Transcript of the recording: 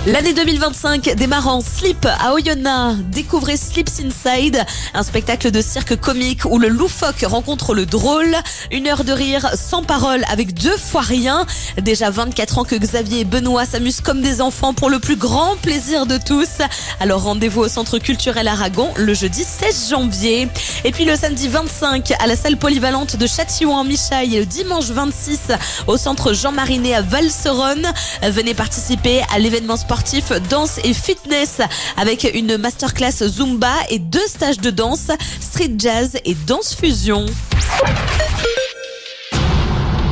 L'année 2025 démarre en slip à Oyonnax. Découvrez Slips Inside, un spectacle de cirque comique où le loufoque rencontre le drôle. 1 heure de rire sans parole avec 2 fois rien. Déjà 24 ans que Xavier et Benoît s'amusent comme des enfants pour le plus grand plaisir de tous. Alors rendez-vous au Centre culturel Aragon le jeudi 16 janvier. Et puis le samedi 25 à la salle polyvalente de Châtillon-en-Michaille et le dimanche 26 au Centre Jean Marinet à Valseronne. Venez participer à l'événement sportif danse et fitness avec une masterclass Zumba et 2 stages de danse, street jazz et danse fusion.